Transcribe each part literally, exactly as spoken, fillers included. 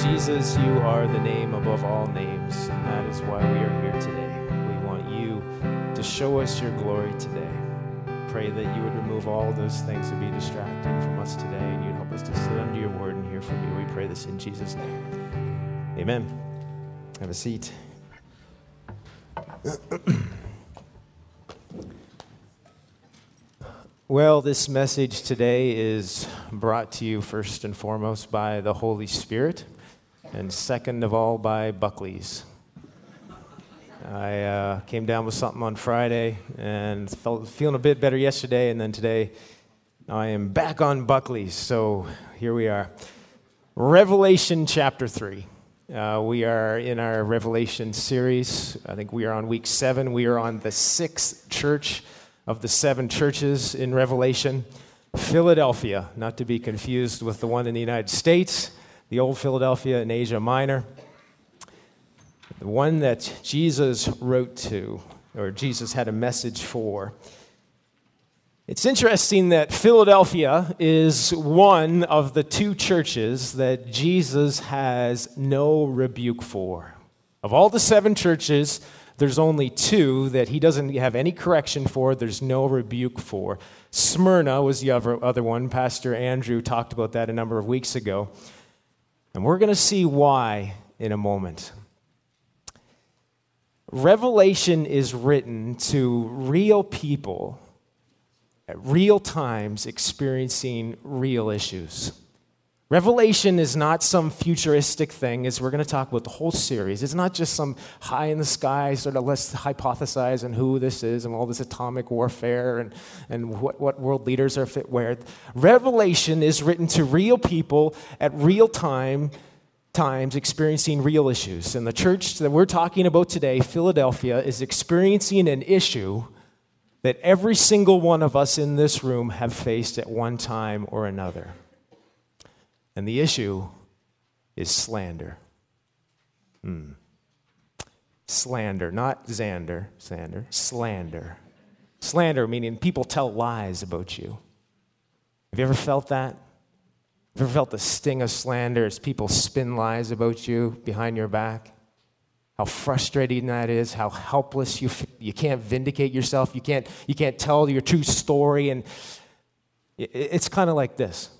Jesus, you are the name above all names, and that is why we are here today. We want you to show us your glory today. Pray that you would remove all those things that be distracting from us today, and you'd help us to sit under your word and hear from you. We pray this in Jesus' name. Amen. Have a seat. Well, this message today is brought to you first and foremost by the Holy Spirit, and second of all by Buckley's. I uh, came down with something on Friday and felt feeling a bit better yesterday, and then today I am back on Buckley's. So here we are. Revelation chapter three. Uh, we are in our Revelation series. I think we are on week seven. We are on the sixth church of the seven churches in Revelation. Philadelphia, not to be confused with the one in the United States, the old Philadelphia in Asia Minor. The one that Jesus wrote to, or Jesus had a message for. It's interesting that Philadelphia is one of the two churches that Jesus has no rebuke for. Of all the seven churches, there's only two that he doesn't have any correction for, there's no rebuke for. Smyrna was the other, other one. Pastor Andrew talked about that a number of weeks ago. And we're going to see why in a moment. Revelation is written to real people at real times experiencing real issues. Revelation is not some futuristic thing, as we're going to talk about the whole series. It's not just some high in the sky, sort of let's hypothesize on who this is and all this atomic warfare and, and what, what world leaders are fit where. Revelation is written to real people at real time, times experiencing real issues. And the church that we're talking about today, Philadelphia, is experiencing an issue that every single one of us in this room have faced at one time or another. And the issue is slander. Hmm. Slander, not Xander, Xander, slander. Slander meaning people tell lies about you. Have you ever felt that? Have you ever felt the sting of slander as people spin lies about you behind your back? How frustrating that is, how helpless you feel. You can't vindicate yourself, you can't, you can't tell your true story, and it's kind of like this.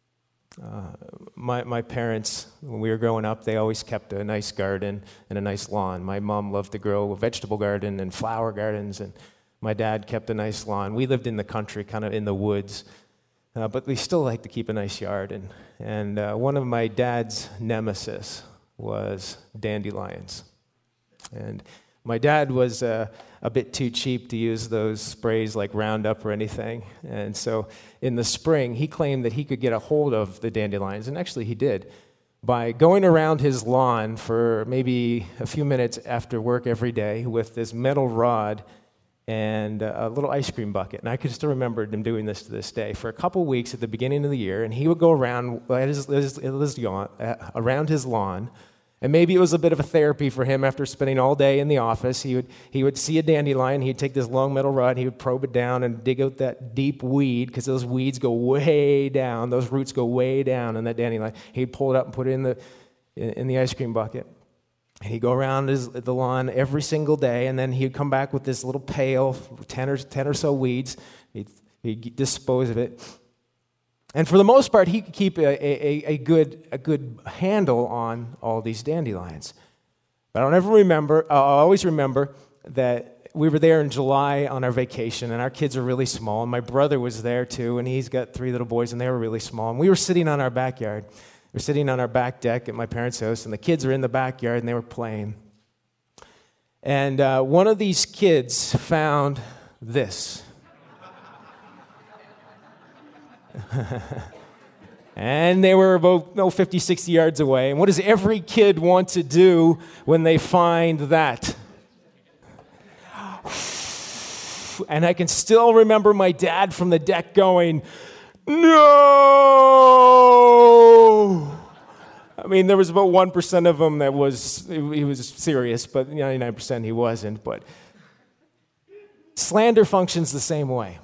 Uh, my my parents, when we were growing up, they always kept a nice garden and a nice lawn. My mom loved to grow a vegetable garden and flower gardens, and my dad kept a nice lawn. We lived in the country, kind of in the woods, uh, but we still liked to keep a nice yard. And, and uh, one of my dad's nemesis was dandelions. And my dad was uh, a bit too cheap to use those sprays like Roundup or anything. And so in the spring, he claimed that he could get a hold of the dandelions, and actually he did, by going around his lawn for maybe a few minutes after work every day with this metal rod and a little ice cream bucket. And I could still remember him doing this to this day. For a couple weeks at the beginning of the year, and he would go around at his, his, his lawn, uh, around his lawn. And maybe it was a bit of a therapy for him after spending all day in the office. He would he would see a dandelion, he'd take this long metal rod, he would probe it down and dig out that deep weed, because those weeds go way down, those roots go way down in that dandelion. He'd pull it up and put it in the in the ice cream bucket. And he'd go around his, the lawn every single day, and then he'd come back with this little pail, ten or, ten or so weeds. He'd, he'd dispose of it. And for the most part, he could keep a, a, a, good, a good handle on all these dandelions. But I don't ever remember, I always remember that we were there in July on our vacation, and our kids are really small, and my brother was there too, and he's got three little boys, and they were really small. And we were sitting on our backyard. We were sitting on our back deck at my parents' house, and the kids were in the backyard, and they were playing. And uh, one of these kids found this. And they were about no, fifty, sixty yards away. And what does every kid want to do when they find that? And I can still remember my dad from the deck going, "No!" I mean, there was about one percent of them that was, he was serious, but ninety-nine percent he wasn't. But slander functions the same way.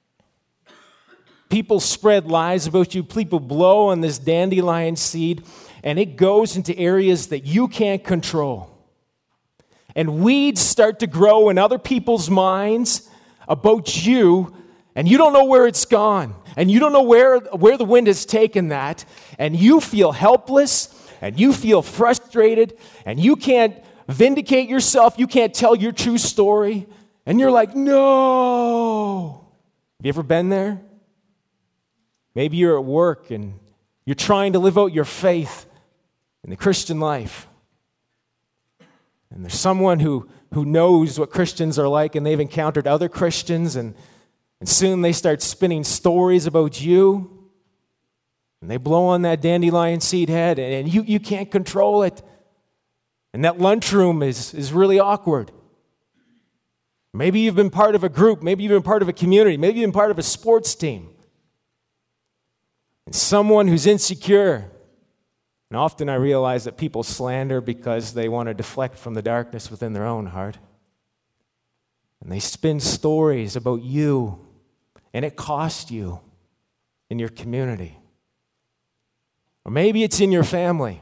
People spread lies about you. People blow on this dandelion seed. and it goes into areas that you can't control. And weeds start to grow in other people's minds about you, and you don't know where it's gone, and you don't know where, where the wind has taken that, and you feel helpless, and you feel frustrated, and you can't vindicate yourself, you can't tell your true story, and you're like, no. Have you ever been there? Maybe you're at work and you're trying to live out your faith in the Christian life. And there's someone who, who knows what Christians are like, and they've encountered other Christians, and, and soon they start spinning stories about you, and they blow on that dandelion seed head, and, and you, you can't control it. And that lunchroom is, is really awkward. Maybe you've been part of a group, maybe you've been part of a community, maybe you've been part of a sports team. And someone who's insecure. And often I realize that people slander because they want to deflect from the darkness within their own heart. And they spin stories about you, and it cost you in your community. Or maybe it's in your family.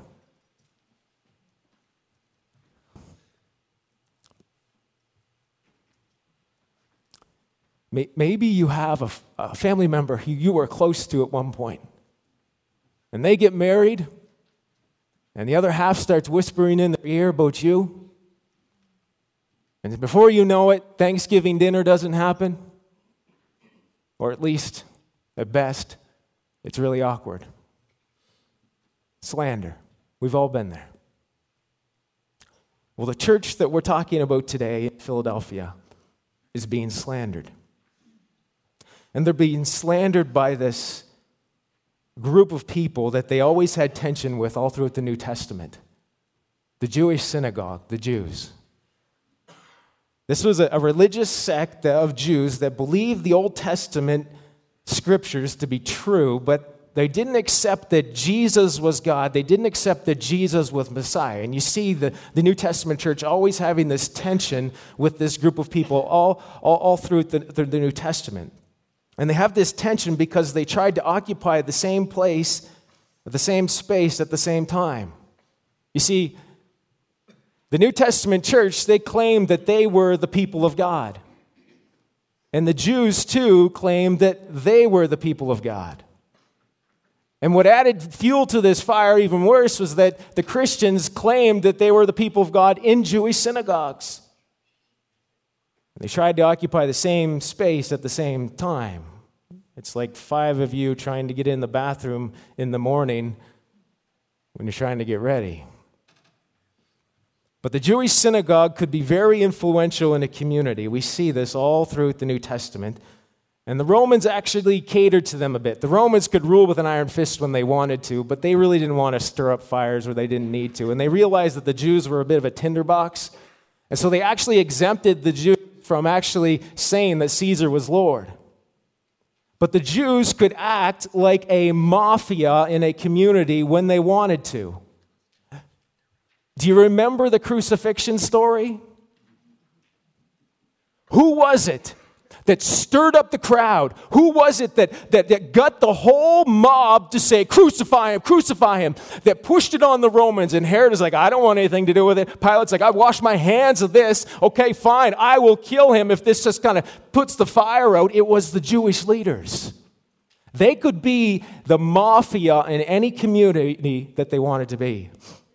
Maybe you have a, a family member who you were close to at one point. And they get married, and the other half starts whispering in their ear about you. And before you know it, Thanksgiving dinner doesn't happen. Or at least, at best, it's really awkward. Slander. We've all been there. Well, the church that we're talking about today in Philadelphia is being slandered. And they're being slandered by this group of people that they always had tension with all throughout the New Testament. The Jewish synagogue, the Jews. This was a, a religious sect of Jews that believed the Old Testament scriptures to be true, but they didn't accept that Jesus was God. They didn't accept that Jesus was Messiah. And you see the, the New Testament church always having this tension with this group of people all, all, all through the, the, the New Testament. And they have this tension because they tried to occupy the same place, the same space at the same time. You see, the New Testament church, they claimed that they were the people of God. And the Jews, too, claimed that they were the people of God. And what added fuel to this fire even worse was that the Christians claimed that they were the people of God in Jewish synagogues. They tried to occupy the same space at the same time. It's like five of you trying to get in the bathroom in the morning when you're trying to get ready. But the Jewish synagogue could be very influential in a community. We see this all throughout the New Testament. And the Romans actually catered to them a bit. The Romans could rule with an iron fist when they wanted to, but they really didn't want to stir up fires where they didn't need to. And they realized that the Jews were a bit of a tinderbox. And so they actually exempted the Jews from actually saying that Caesar was Lord. But the Jews could act like a mafia in a community when they wanted to. Do you remember the crucifixion story? Who was it that stirred up the crowd? Who was it that, that, that got the whole mob to say, crucify him, crucify him, that pushed it on the Romans? And Herod is like, I don't want anything to do with it. Pilate's like, I washed my hands of this. Okay, fine, I will kill him if this just kind of puts the fire out. It was the Jewish leaders. They could be the mafia in any community that they wanted to be.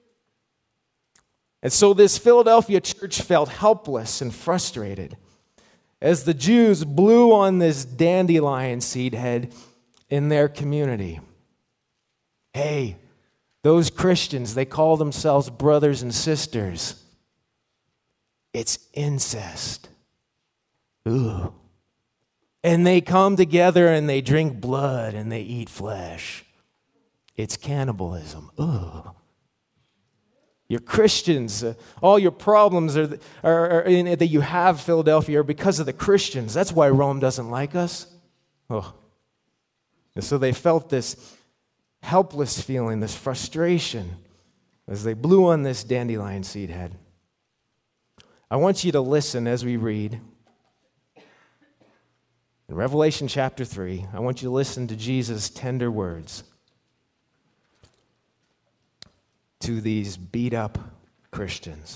And so this Philadelphia church felt helpless and frustrated as the Jews blew on this dandelion seed head in their community. Hey, those Christians, they call themselves brothers and sisters. It's incest. Ooh. And they come together and they drink blood and they eat flesh. It's cannibalism. Ooh. You're Christians. Uh, all your problems are, are, are in, that you have, Philadelphia, are because of the Christians. That's why Rome doesn't like us. Oh. And so they felt this helpless feeling, this frustration, as they blew on this dandelion seed head. I want you to listen as we read. In Revelation chapter three, I want you to listen to Jesus' tender words. to these beat up Christians.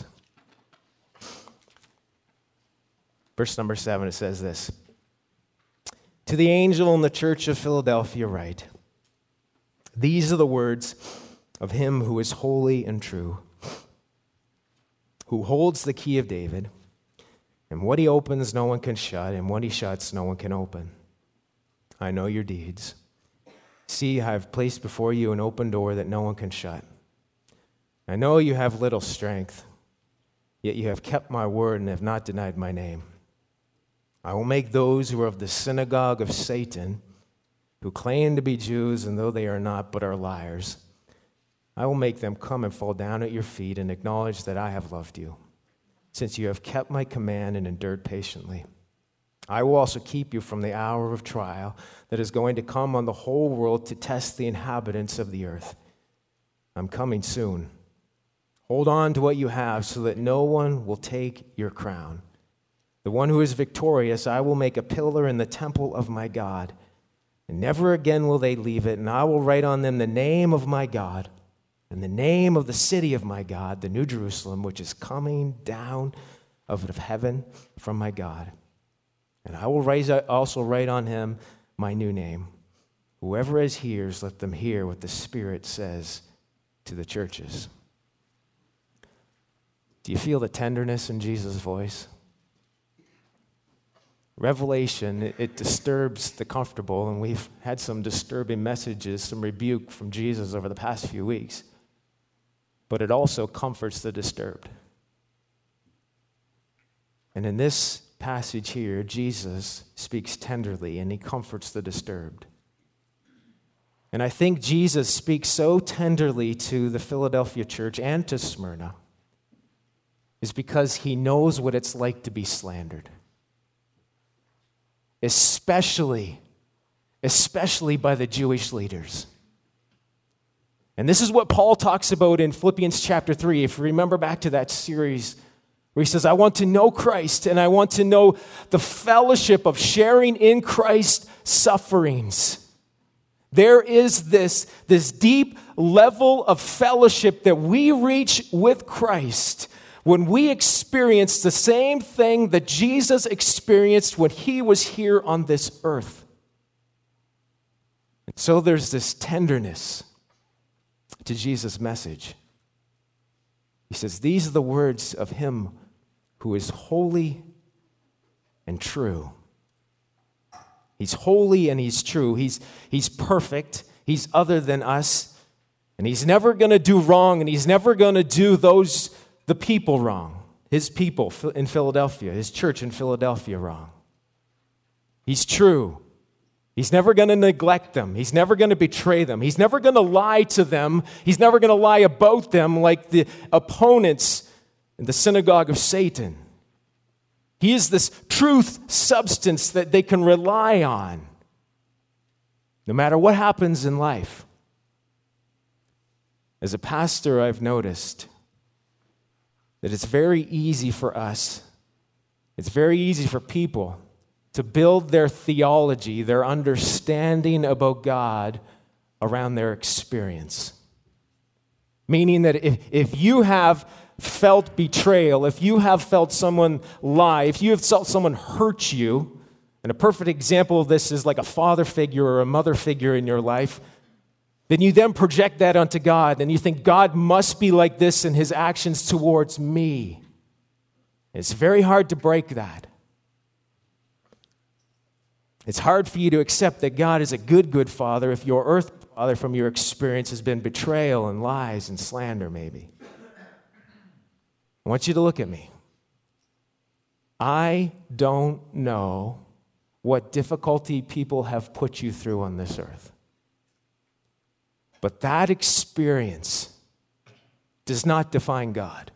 Verse number seven, it says this. To the angel in the church of Philadelphia write, these are the words of him who is holy and true, who holds the key of David, and what he opens no one can shut, and what he shuts no one can open. I know your deeds. See, I have placed before you an open door that no one can shut. I know you have little strength, yet you have kept my word and have not denied my name. I will make those who are of the synagogue of Satan, who claim to be Jews, and though they are not but are liars, I will make them come and fall down at your feet and acknowledge that I have loved you, since you have kept my command and endured patiently. I will also keep you from the hour of trial that is going to come on the whole world to test the inhabitants of the earth. I'm coming soon. Hold on to what you have so that no one will take your crown. The one who is victorious, I will make a pillar in the temple of my God, and never again will they leave it, and I will write on them the name of my God and the name of the city of my God, the New Jerusalem, which is coming down out of heaven from my God. And I will raise, also write on him my new name. Whoever has ears, let them hear what the Spirit says to the churches. Do you feel the tenderness in Jesus' voice? Revelation, it, it disturbs the comfortable, and we've had some disturbing messages, some rebuke from Jesus over the past few weeks. But it also comforts the disturbed. And in this passage here, Jesus speaks tenderly and he comforts the disturbed. And I think Jesus speaks so tenderly to the Philadelphia church and to Smyrna is because he knows what it's like to be slandered. Especially, especially by the Jewish leaders. And this is what Paul talks about in Philippians chapter three. If you remember back to that series where he says, I want to know Christ and I want to know the fellowship of sharing in Christ's sufferings. There is this, this deep level of fellowship that we reach with Christ when we experience the same thing that Jesus experienced when he was here on this earth. And so there's this tenderness to Jesus' message. He says, these are the words of him who is holy and true. He's holy and he's true. He's, he's perfect. He's other than us. And he's never going to do wrong, and he's never going to do those, the people wrong. His people in Philadelphia, his church in Philadelphia wrong. He's true. He's never going to neglect them. He's never going to betray them. He's never going to lie to them. He's never going to lie about them like the opponents in the synagogue of Satan. He is this truth substance that they can rely on no matter what happens in life. As a pastor, I've noticed that it's very easy for us, it's very easy for people to build their theology, their understanding about God around their experience. Meaning that if, if you have felt betrayal, if you have felt someone lie, if you have felt someone hurt you, and a perfect example of this is like a father figure or a mother figure in your life, then you then project that onto God, and you think God must be like this in his actions towards me. It's very hard to break that. It's hard for you to accept that God is a good, good father if your earthly father from your experience has been betrayal and lies and slander, maybe. I want you to look at me. I don't know what difficulty people have put you through on this earth. But that experience does not define God.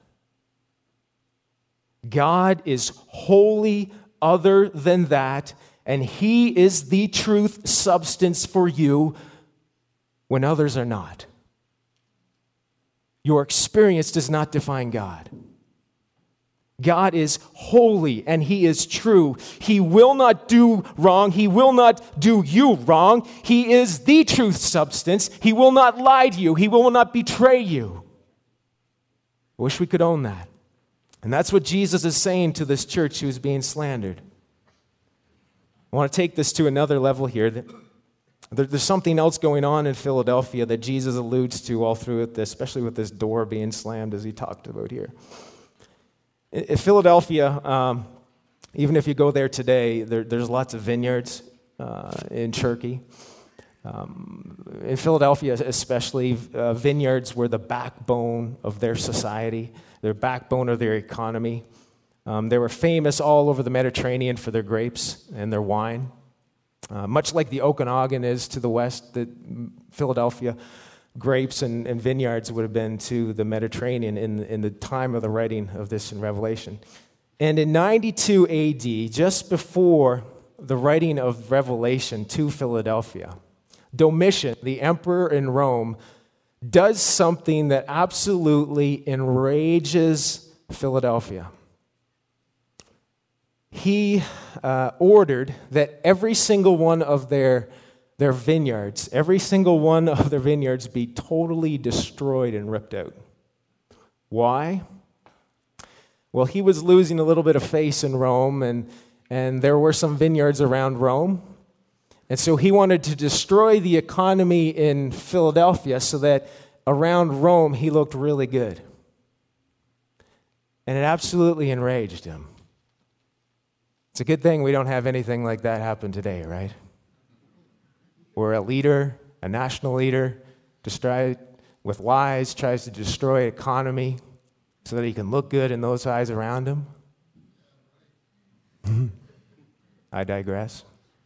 God is wholly other than that, and he is the truth substance for you when others are not. Your experience does not define God. God is holy and he is true. He will not do wrong. He will not do you wrong. He is the truth substance. He will not lie to you. He will not betray you. I wish we could own that. And that's what Jesus is saying to this church who is being slandered. I want to take this to another level here. There's something else going on in Philadelphia that Jesus alludes to all through it, especially with this door being slammed as he talked about here. In Philadelphia, um, even if you go there today, there, there's lots of vineyards uh, in Turkey. Um, in Philadelphia especially, uh, vineyards were the backbone of their society, their backbone of their economy. Um, they were famous all over the Mediterranean for their grapes and their wine. Uh, much like the Okanagan is to the west, the Philadelphia grapes and, and vineyards would have been to the Mediterranean in, in the time of the writing of this in Revelation. And in ninety-two A D, just before the writing of Revelation to Philadelphia, Domitian, the emperor in Rome, does something that absolutely enrages Philadelphia. He uh, ordered that every single one of their, their vineyards, every single one of their vineyards be totally destroyed and ripped out. Why? Well, he was losing a little bit of face in Rome, and, and there were some vineyards around Rome. And so he wanted to destroy the economy in Philadelphia so that around Rome he looked really good. And it absolutely enraged him. It's a good thing we don't have anything like that happen today, right? Where a leader, a national leader, destroy, with lies, tries to destroy economy so that he can look good in those eyes around him. I digress.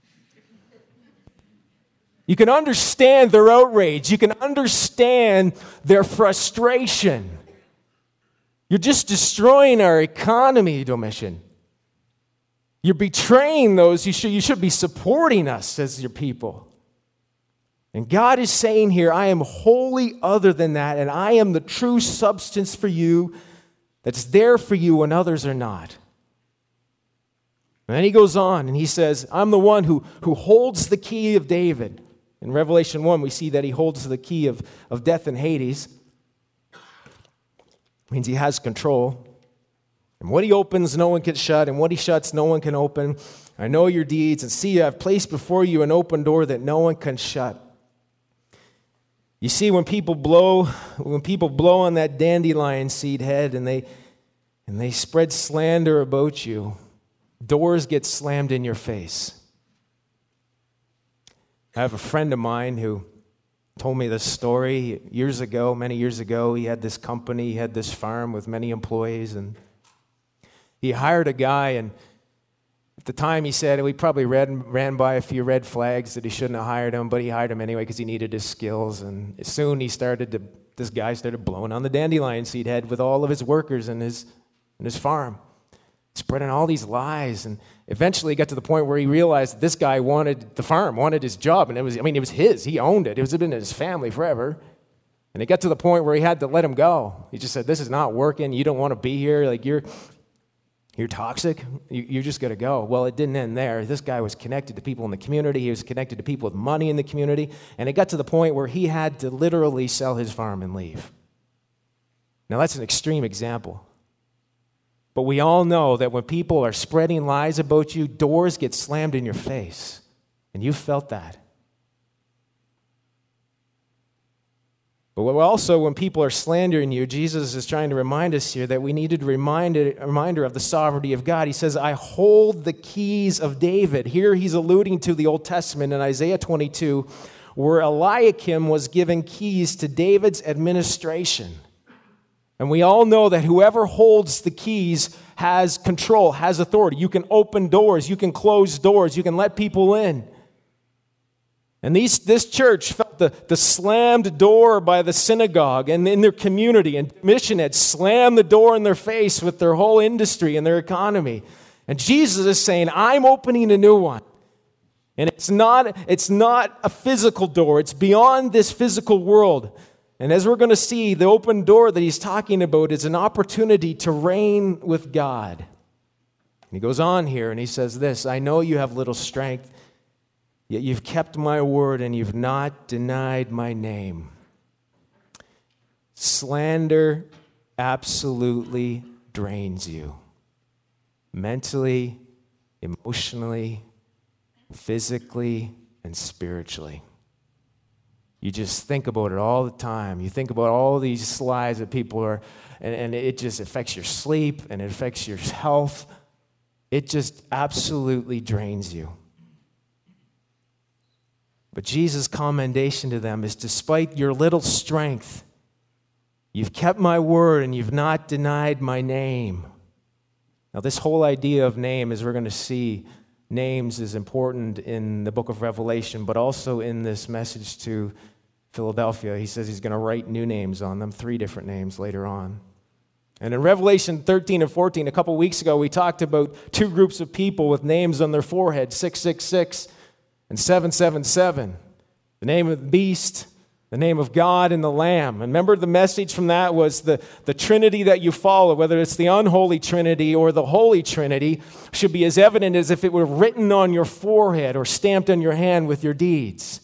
You can understand their outrage. You can understand their frustration. You're just destroying our economy, Domitian. You're betraying those you should, you should be supporting us as your people. And God is saying here, I am wholly other than that, and I am the true substance for you that's there for you when others are not. And then he goes on and he says, I'm the one who, who holds the key of David. In Revelation one, we see that he holds the key of, of death and Hades. It means he has control. And what he opens, no one can shut, and what he shuts, no one can open. I know your deeds, and see, I've placed before you an open door that no one can shut. You see, when people blow, when people blow on that dandelion seed head and they and they spread slander about you, doors get slammed in your face. I have a friend of mine who told me this story years ago, many years ago. He had this company, he had this farm with many employees, and he hired a guy, and at the time he said we probably read, ran by a few red flags that he shouldn't have hired him, but he hired him anyway because he needed his skills. And soon he started to, this guy started blowing on the dandelion seed head with all of his workers in his, in his farm, spreading all these lies. And eventually he got to the point where he realized that this guy wanted the farm, wanted his job, and it was, I mean, it was his. He owned it. It was been in his family forever. And it got to the point where he had to let him go. He just said, this is not working. You don't want to be here. Like, you're... You're toxic. You're just going to go. Well, it didn't end there. This guy was connected to people in the community. He was connected to people with money in the community. And it got to the point where he had to literally sell his farm and leave. Now, that's an extreme example. But we all know that when people are spreading lies about you, doors get slammed in your face. And you felt that. But also, when people are slandering you, Jesus is trying to remind us here that we needed a reminder, a reminder of the sovereignty of God. He says, I hold the keys of David. Here he's alluding to the Old Testament in Isaiah twenty-two, where Eliakim was given keys to David's administration. And we all know that whoever holds the keys has control, has authority. You can open doors, you can close doors, you can let people in. And these, this church felt the, the slammed door by the synagogue and in their community. And Mission had slammed the door in their face with their whole industry and their economy. And Jesus is saying, I'm opening a new one. And it's not, it's not a physical door. It's beyond this physical world. And as we're going to see, the open door that he's talking about is an opportunity to reign with God. And he goes on here and he says this, I know you have little strength, yet you've kept my word and you've not denied my name. Slander absolutely drains you. Mentally, emotionally, physically, and spiritually. You just think about it all the time. You think about all these lies that people are, and, and it just affects your sleep and it affects your health. It just absolutely drains you. But Jesus' commendation to them is, despite your little strength, you've kept my word and you've not denied my name. Now, this whole idea of name, as we're going to see, names is important in the book of Revelation, but also in this message to Philadelphia. He says he's going to write new names on them, three different names later on. And in Revelation thirteen and fourteen, a couple weeks ago, we talked about two groups of people with names on their forehead, six six six and seven seven seven. The name of the beast, the name of God, and the Lamb. And remember, the message from that was the, the Trinity that you follow, whether it's the unholy Trinity or the Holy Trinity, should be as evident as if it were written on your forehead or stamped on your hand with your deeds.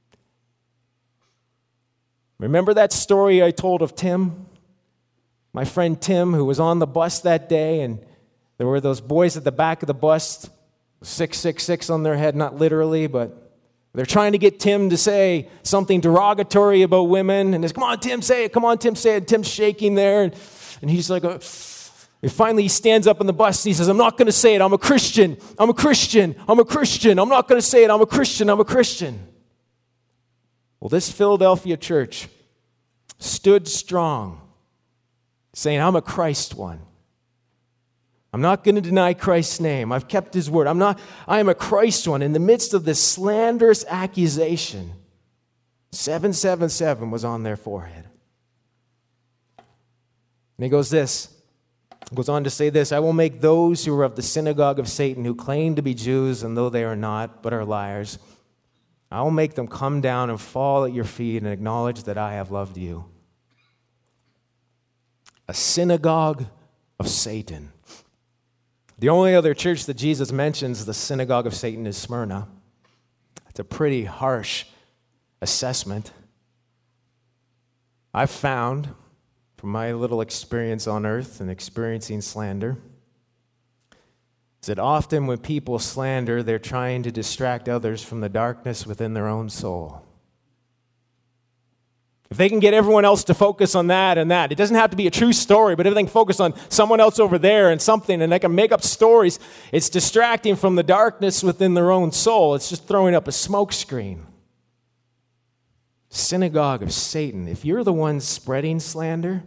Remember that story I told of Tim? My friend Tim, who was on the bus that day, and there were those boys at the back of the bus, six six six on their head, not literally, but they're trying to get Tim to say something derogatory about women. And it's, come on, Tim, say it. Come on, Tim, say it. Tim's shaking there. And, and he's like, a, and finally he stands up on the bus and he says, I'm not going to say it. I'm a Christian. I'm a Christian. I'm a Christian. I'm not going to say it. I'm a Christian. I'm a Christian. Well, this Philadelphia church stood strong, saying, I'm a Christ one. I'm not going to deny Christ's name. I've kept his word. I'm not, I am a Christ one. In the midst of this slanderous accusation, seven seven seven was on their forehead. And he goes this, goes on to say this, I will make those who are of the synagogue of Satan, who claim to be Jews, and though they are not, but are liars, I will make them come down and fall at your feet and acknowledge that I have loved you. A synagogue of Satan. The only other church that Jesus mentions the synagogue of Satan is Smyrna. It's a pretty harsh assessment. I've found, from my little experience on earth and experiencing slander, is that often when people slander, they're trying to distract others from the darkness within their own soul. If they can get everyone else to focus on that and that, it doesn't have to be a true story, but if they can focus on someone else over there and something, and they can make up stories, it's distracting from the darkness within their own soul. It's just throwing up a smoke screen. Synagogue of Satan. If you're the one spreading slander,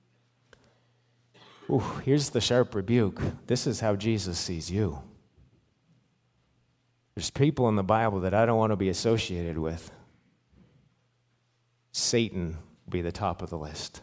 ooh, here's the sharp rebuke. This is how Jesus sees you. There's people in the Bible that I don't want to be associated with. Satan will be the top of the list.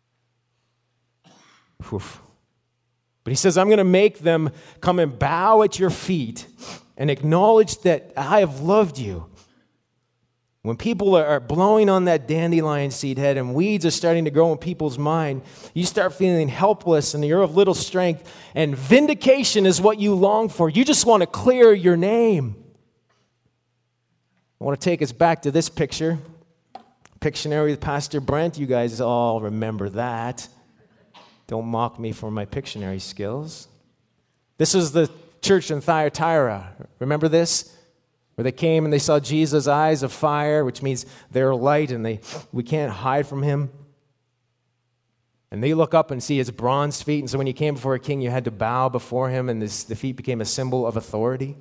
Oof. But he says, I'm going to make them come and bow at your feet and acknowledge that I have loved you. When people are blowing on that dandelion seed head and weeds are starting to grow in people's mind, you start feeling helpless and you're of little strength, and vindication is what you long for. You just want to clear your name. I want to take us back to this picture. Pictionary with Pastor Brent. You guys all remember that. Don't mock me for my Pictionary skills. This is the church in Thyatira. Remember this? Where they came and they saw Jesus' eyes of fire, which means they're light and they we can't hide from him. And they look up and see his bronze feet. And so when you came before a king, you had to bow before him, and this, the feet became a symbol of authority.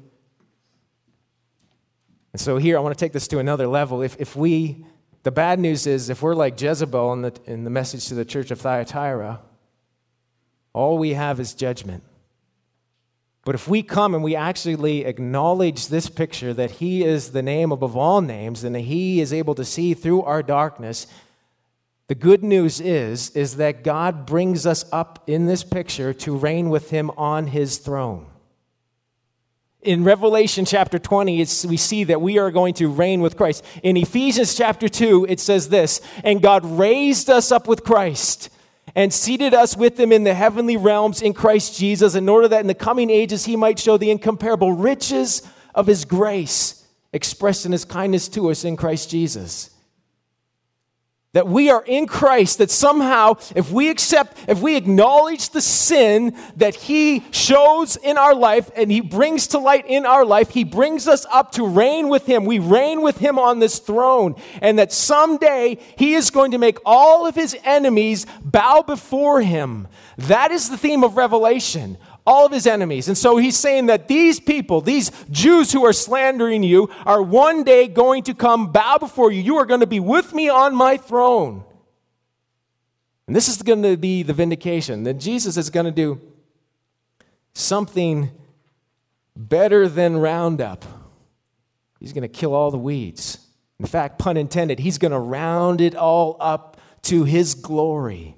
And so here, I want to take this to another level. If if we... The bad news is, if we're like Jezebel in the, in the message to the church of Thyatira, all we have is judgment. But if we come and we actually acknowledge this picture, that he is the name above all names, and that he is able to see through our darkness, the good news is, is that God brings us up in this picture to reign with him on his throne. In Revelation chapter twenty, it's, we see that we are going to reign with Christ. In Ephesians chapter two, it says this, and God raised us up with Christ and seated us with him in the heavenly realms in Christ Jesus, in order that in the coming ages he might show the incomparable riches of his grace expressed in his kindness to us in Christ Jesus. that we are in Christ, that somehow if we accept, if we acknowledge the sin that he shows in our life and he brings to light in our life, he brings us up to reign with him. We reign with him on this throne, and that someday he is going to make all of his enemies bow before him. That is the theme of Revelation. All of his enemies. And so he's saying that these people, these Jews who are slandering you, are one day going to come bow before you. You are going to be with me on my throne. And this is going to be the vindication. That Jesus is going to do something better than Roundup. He's going to kill all the weeds. In fact, pun intended, he's going to round it all up to his glory.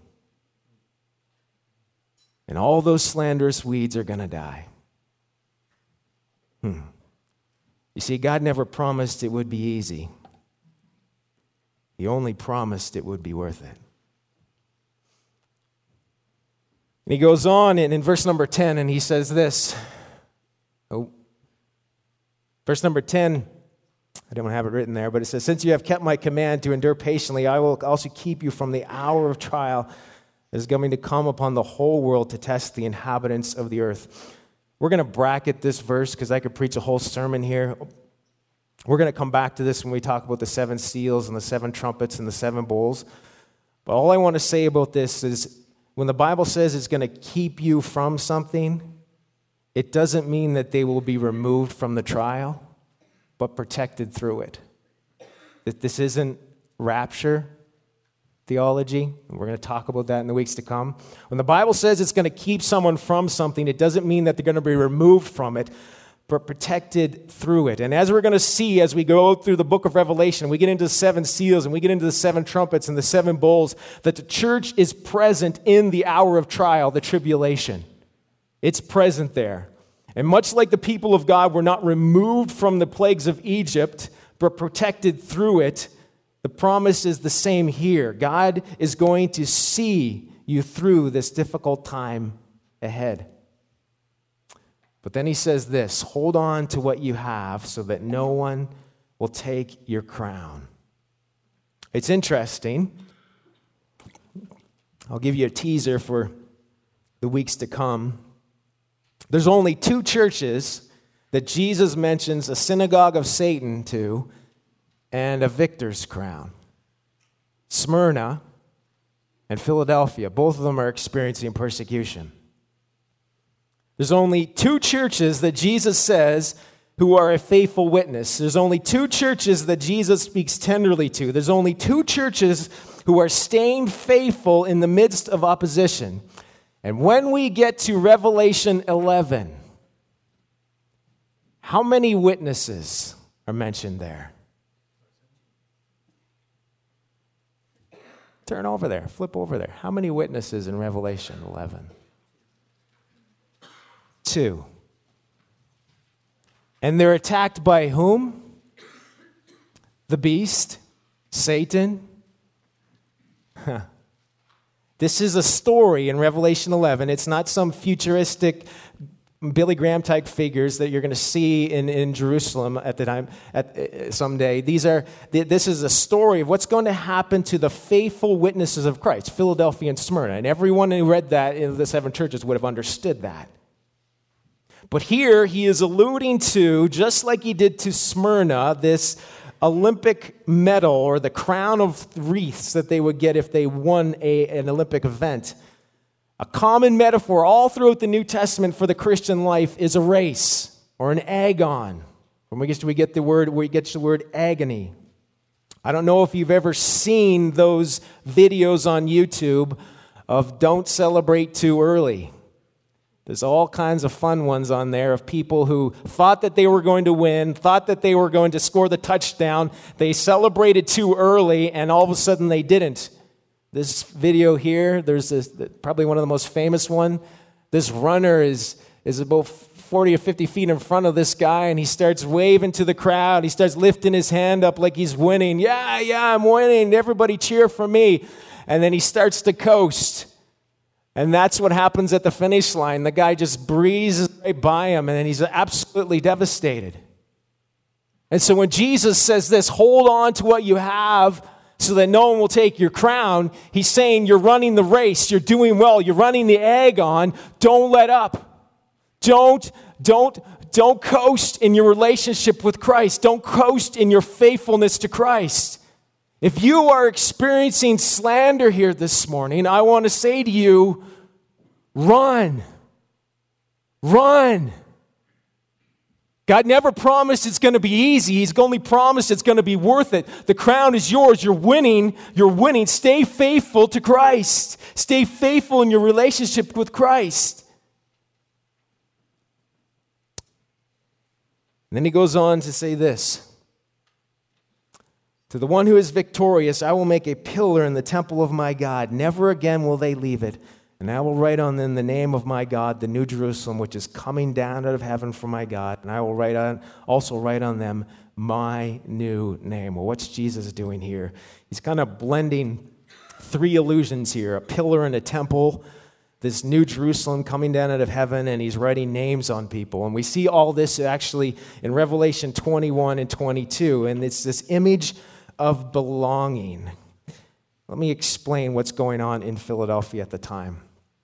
And all those slanderous weeds are going to die. Hmm. You see, God never promised it would be easy. He only promised it would be worth it. And he goes on in, in verse number ten, and he says this. Oh, verse number ten, I don't have it written there, but it says, "Since you have kept my command to endure patiently, I will also keep you from the hour of trial is going to come upon the whole world to test the inhabitants of the earth." We're going to bracket this verse because I could preach a whole sermon here. We're going to come back to this when we talk about the seven seals and the seven trumpets and the seven bowls. But all I want to say about this is when the Bible says it's going to keep you from something, it doesn't mean that they will be removed from the trial, but protected through it. That this isn't rapture theology. We're going to talk about that in the weeks to come. When the Bible says it's going to keep someone from something, it doesn't mean that they're going to be removed from it, but protected through it. And as we're going to see as we go through the book of Revelation, we get into the seven seals and we get into the seven trumpets and the seven bowls, that the church is present in the hour of trial, the tribulation. It's present there. And much like the people of God were not removed from the plagues of Egypt, but protected through it, the promise is the same here. God is going to see you through this difficult time ahead. But then he says this, hold on to what you have so that no one will take your crown. It's interesting. I'll give you a teaser for the weeks to come. There's only two churches that Jesus mentions a synagogue of Satan to and a victor's crown. Smyrna and Philadelphia, both of them are experiencing persecution. There's only two churches that Jesus says who are a faithful witness. There's only two churches that Jesus speaks tenderly to. There's only two churches who are staying faithful in the midst of opposition. And when we get to Revelation eleven, how many witnesses are mentioned there? Turn over there. Flip over there. How many witnesses in Revelation eleven? Two. And they're attacked by whom? The beast, Satan. Huh. This is a story in Revelation eleven. It's not some futuristic Billy Graham type figures that you're going to see in, in Jerusalem at the time at uh, someday. These are this is a story of what's going to happen to the faithful witnesses of Christ, Philadelphia and Smyrna. And everyone who read that in the seven churches would have understood that. But here he is alluding to, just like he did to Smyrna, this Olympic medal or the crown of wreaths that they would get if they won a, an Olympic event. A common metaphor all throughout the New Testament for the Christian life is a race or an agon. From which we get the word, we get the word agony. I don't know if you've ever seen those videos on YouTube of don't celebrate too early. There's all kinds of fun ones on there of people who thought that they were going to win, thought that they were going to score the touchdown. They celebrated too early, and all of a sudden they didn't. This video here, there's this, probably one of the most famous one. This runner is, is about forty or fifty feet in front of this guy, and he starts waving to the crowd. He starts lifting his hand up like he's winning. Yeah, yeah, I'm winning. Everybody cheer for me. And then he starts to coast. And that's what happens at the finish line. The guy just breezes right by him, and then he's absolutely devastated. And so when Jesus says this, hold on to what you have so that no one will take your crown. He's saying you're running the race, you're doing well, you're running the agon. Don't let up. Don't, don't, don't coast in your relationship with Christ. Don't coast in your faithfulness to Christ. If you are experiencing slander here this morning, I want to say to you, run. Run. God never promised it's going to be easy. He's only promised it's going to be worth it. The crown is yours. You're winning. You're winning. Stay faithful to Christ. Stay faithful in your relationship with Christ. And then he goes on to say this. To the one who is victorious, I will make a pillar in the temple of my God. Never again will they leave it. And I will write on them the name of my God, the New Jerusalem, which is coming down out of heaven from my God. And I will write on, also write on them my new name. Well, what's Jesus doing here? He's kind of blending three illusions here, a pillar and a temple, this New Jerusalem coming down out of heaven, and he's writing names on people. And we see all this actually in Revelation twenty-one and twenty-two, and it's this image of belonging. Let me explain what's going on in Philadelphia at the time.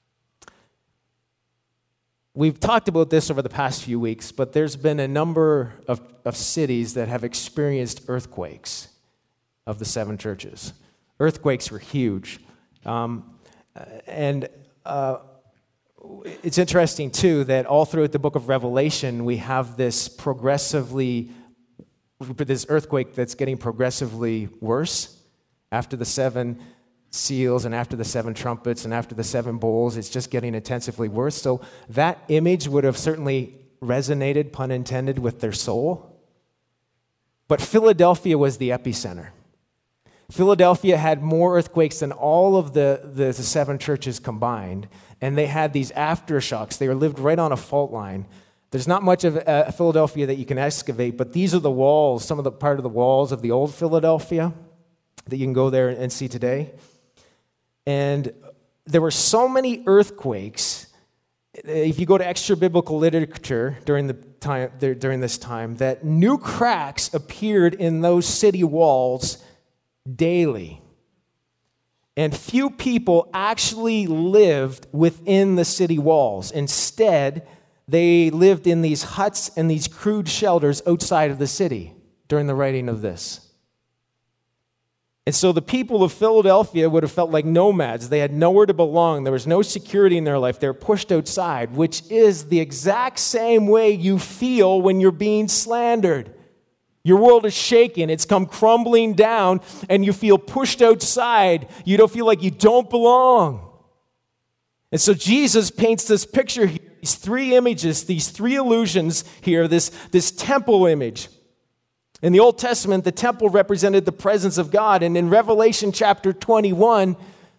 We've talked about this over the past few weeks, but there's been a number of, of cities that have experienced earthquakes of the seven churches. Earthquakes were huge. Um, and uh, it's interesting, too, that all throughout the book of Revelation, we have this progressively, this earthquake that's getting progressively worse. After the seven seals and after the seven trumpets and after the seven bowls, it's just getting intensively worse. So that image would have certainly resonated, pun intended, with their soul. But Philadelphia was the epicenter. Philadelphia had more earthquakes than all of the, the, the seven churches combined, and they had these aftershocks. They were lived right on a fault line. There's not much of uh, Philadelphia that you can excavate, but these are the walls, some of the part of the walls of the old Philadelphia that you can go there and see today. And there were so many earthquakes, if you go to extra biblical literature during the time during this time, that new cracks appeared in those city walls daily. And few people actually lived within the city walls. Instead, they lived in these huts and these crude shelters outside of the city during the writing of this. And so the people of Philadelphia would have felt like nomads. They had nowhere to belong. There was no security in their life. They were pushed outside, which is the exact same way you feel when you're being slandered. Your world is shaken. It's come crumbling down, and you feel pushed outside. You don't feel like you don't belong. And so Jesus paints this picture here, these three images, these three illusions here, this, this temple image. In the Old Testament, the temple represented the presence of God. And in Revelation chapter twenty-one,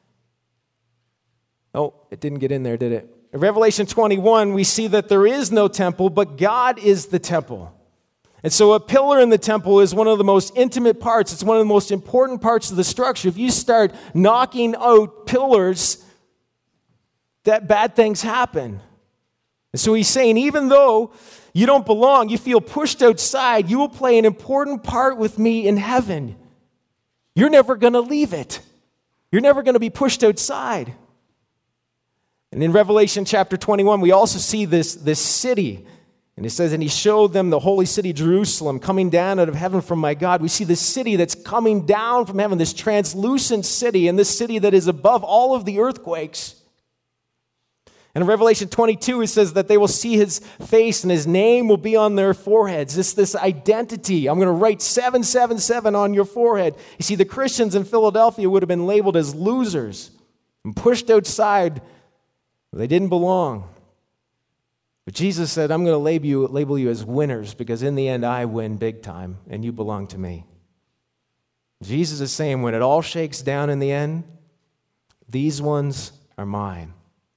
oh, it didn't get in there, did it? In Revelation twenty-one, we see that there is no temple, but God is the temple. And so a pillar in the temple is one of the most intimate parts. It's one of the most important parts of the structure. If you start knocking out pillars, that bad things happen. And so he's saying, even though you don't belong, you feel pushed outside, you will play an important part with me in heaven. You're never going to leave it. You're never going to be pushed outside. And in Revelation chapter twenty-one, we also see this, this city. And it says, and he showed them the holy city Jerusalem coming down out of heaven from my God. We see this city that's coming down from heaven, this translucent city, and this city that is above all of the earthquakes. And in Revelation twenty-two, it says that they will see his face and his name will be on their foreheads. This, this identity. I'm going to write seven seven seven on your forehead. You see, the Christians in Philadelphia would have been labeled as losers and pushed outside where they didn't belong. But Jesus said, I'm going to label you, label you as winners because in the end, I win big time and you belong to me. Jesus is saying, when it all shakes down in the end, these ones are mine.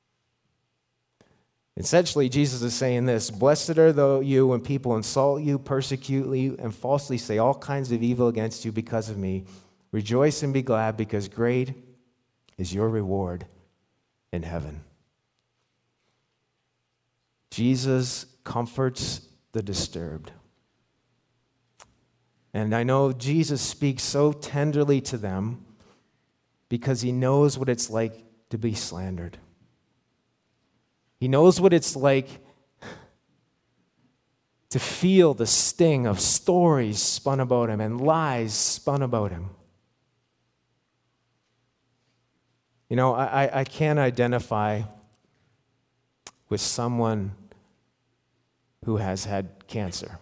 Essentially, Jesus is saying this, blessed are though you when people insult you, persecute you, and falsely say all kinds of evil against you because of me. Rejoice and be glad because great is your reward in heaven. Jesus comforts the disturbed. And I know Jesus speaks so tenderly to them because he knows what it's like to be slandered. He knows what it's like to feel the sting of stories spun about him and lies spun about him. You know, I, I can't identify with someone who has had cancer.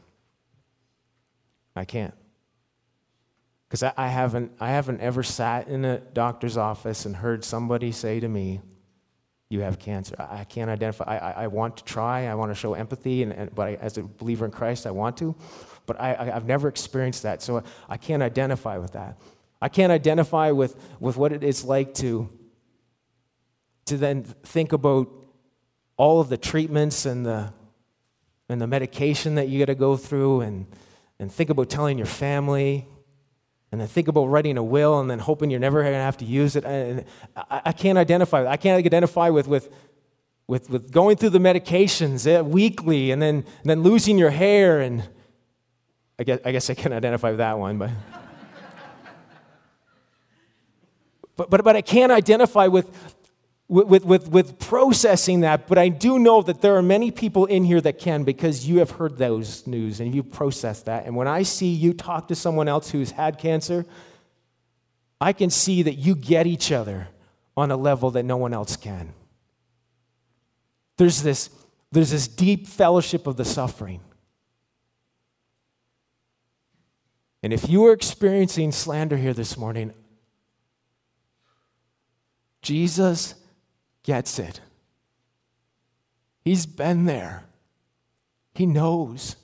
I can't. Because I, I haven't I haven't ever sat in a doctor's office and heard somebody say to me, you have cancer. I, I can't identify. I, I, I want to try. I want to show empathy, and, and but I, as a believer in Christ, I want to. But I, I, I've never experienced that, so I can't identify with that. I can't identify with, with what it is like to, to then think about all of the treatments and the and the medication that you got to go through, and and think about telling your family, and then think about writing a will, and then hoping you're never going to have to use it. And I, I can't identify. I can't identify with with with, with going through the medications eh, weekly, and then and then losing your hair. And I guess I guess I can identify with that one, but but but but I can't identify with. With, with, with processing that, but I do know that there are many people in here that can, because you have heard those news and you process that. And when I see you talk to someone else who's had cancer, I can see that you get each other on a level that no one else can. There's this, there's this deep fellowship of the suffering. And if you are experiencing slander here this morning, Jesus gets it. He's been there. He knows.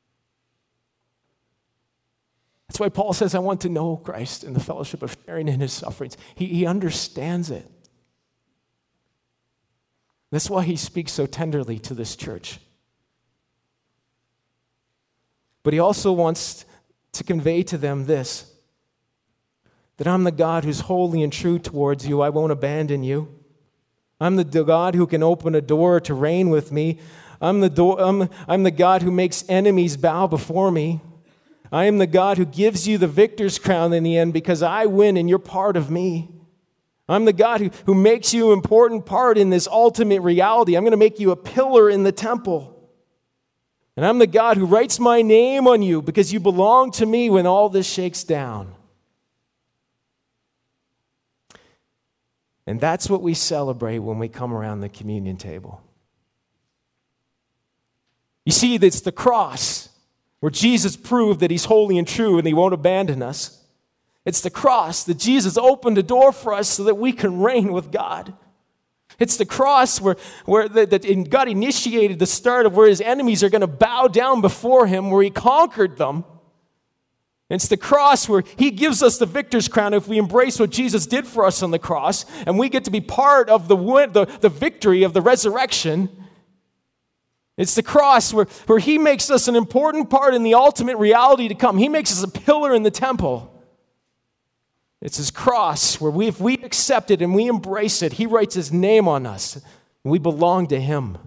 That's why Paul says, I want to know Christ in the fellowship of sharing in his sufferings. He, he understands it. That's why he speaks so tenderly to this church. But he also wants to convey to them this, that I'm the God who's holy and true towards you. I won't abandon you. I'm the God who can open a door to reign with me. I'm the, door, I'm, I'm the God who makes enemies bow before me. I am the God who gives you the victor's crown in the end, because I win and you're part of me. I'm the God who, who makes you an important part in this ultimate reality. I'm going to make you a pillar in the temple. And I'm the God who writes my name on you because you belong to me when all this shakes down. And that's what we celebrate when we come around the communion table. You see, it's the cross where Jesus proved that he's holy and true and he won't abandon us. It's the cross that Jesus opened a door for us so that we can reign with God. It's the cross where, where the, that God initiated the start of where his enemies are going to bow down before him, where he conquered them. It's the cross where he gives us the victor's crown if we embrace what Jesus did for us on the cross, and we get to be part of the, the, the victory of the resurrection. It's the cross where, where he makes us an important part in the ultimate reality to come. He makes us a pillar in the temple. It's his cross where we, if we accept it and we embrace it, he writes his name on us, and we belong to him.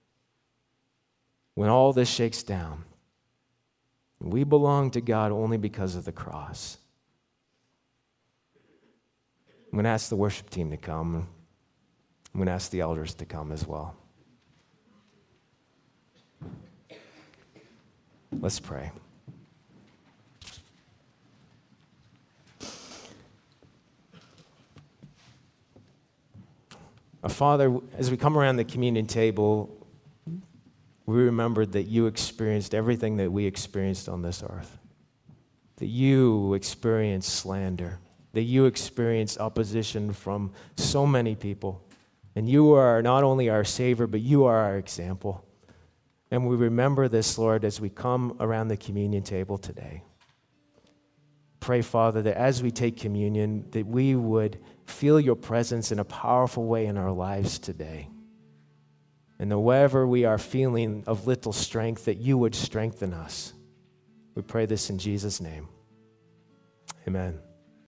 When all this shakes down, we belong to God only because of the cross. I'm going to ask the worship team to come. I'm going to ask the elders to come as well. Let's pray. Our Father, as we come around the communion table, we remembered that you experienced everything that we experienced on this earth. That you experienced slander. That you experienced opposition from so many people. And you are not only our Savior, but you are our example. And we remember this, Lord, as we come around the communion table today. Pray, Father, that as we take communion, that we would feel your presence in a powerful way in our lives today. And that wherever we are feeling of little strength, that you would strengthen us. We pray this in Jesus' name. Amen.